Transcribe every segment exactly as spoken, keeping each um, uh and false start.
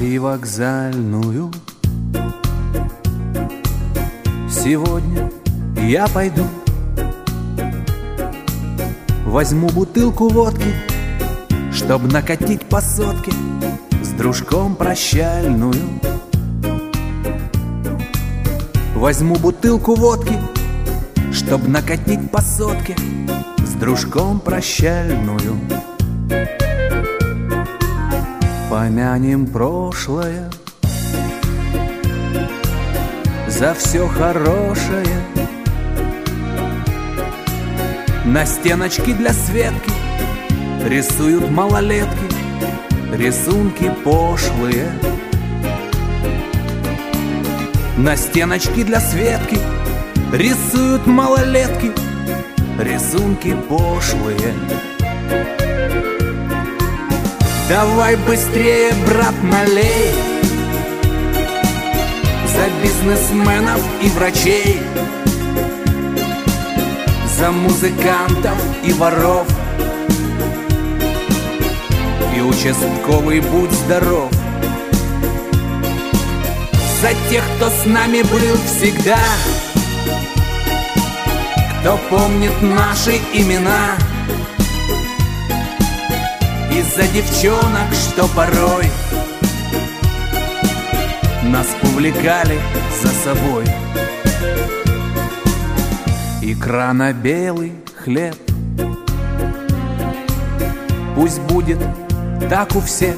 привокзальную сегодня я пойду. Возьму бутылку водки, чтоб накатить по сотке, с дружком прощальную. Возьму бутылку водки, чтоб накатить по сотке, с дружком прощальную. Помянем прошлое, за все хорошее. На стеночке для Светки рисуют малолетки рисунки пошлые. На стеночке для Светки рисуют малолетки рисунки пошлые. Давай быстрее, брат, налей за бизнесменов и врачей, за музыкантов и воров. И участковый, будь здоров. За тех, кто с нами был всегда, кто помнит наши имена. И за девчонок, что порой нас увлекали за собой. Икра на белый хлеб, пусть будет так у всех,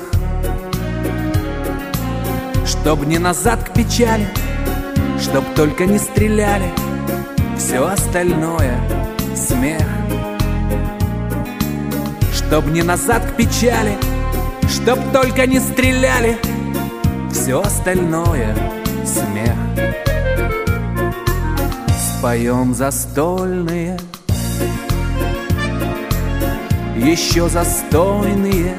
чтоб не назад к печали, чтоб только не стреляли, все остальное смех. Чтоб не назад к печали, чтоб только не стреляли, все остальное смех. Споем застольные, еще застойные.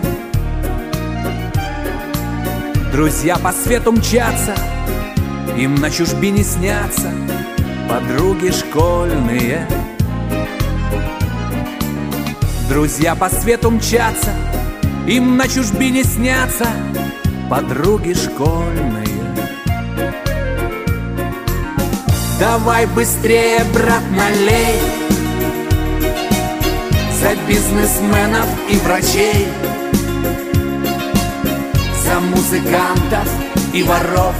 Друзья по свету мчатся, им на чужбине снятся подруги школьные. Друзья по свету мчатся, им на чужбине снятся подруги школьные. Давай быстрее, брат, налей за бизнесменов и врачей, за музыкантов и воров.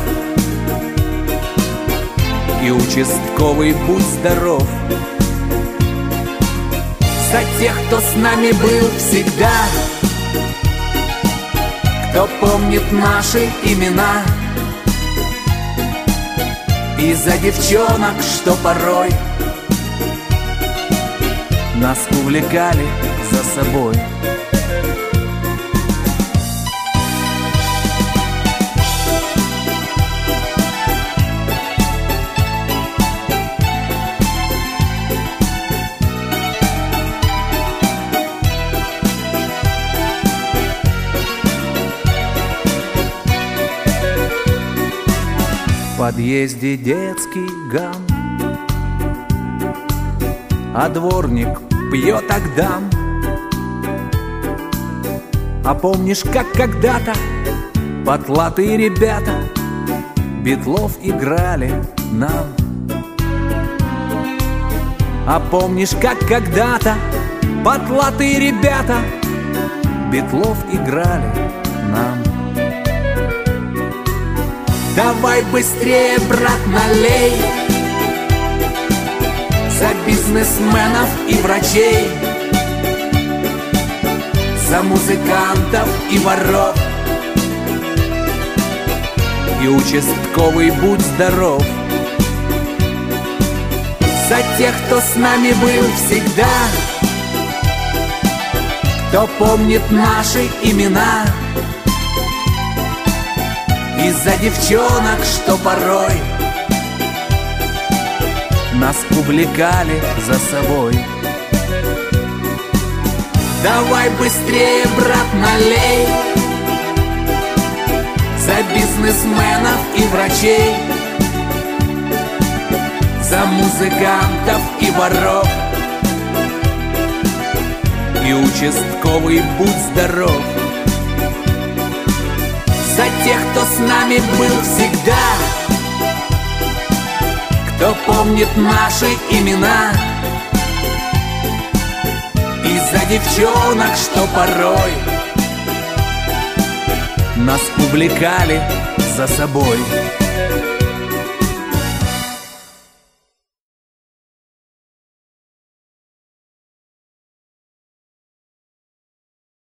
И участковый, будь здоров. За тех, кто с нами был всегда, кто помнит наши имена. И за девчонок, что порой нас увлекали за собой. В подъезде детский гам, а дворник пьет агдам. А помнишь, как когда-то потлатые ребята Битлов играли нам? А помнишь, как когда-то потлатые ребята Битлов играли нам? Давай быстрее, брат, налей за бизнесменов и врачей, за музыкантов и воров. И участковый, будь здоров. За тех, кто с нами был всегда, кто помнит наши имена. И за девчонок, что порой нас увлекали за собой. Давай быстрее, брат, налей за бизнесменов и врачей, за музыкантов и воров. И участковый, будь здоров. За тех, кто с нами был всегда, кто помнит наши имена, и за девчонок, что порой нас увлекали за собой.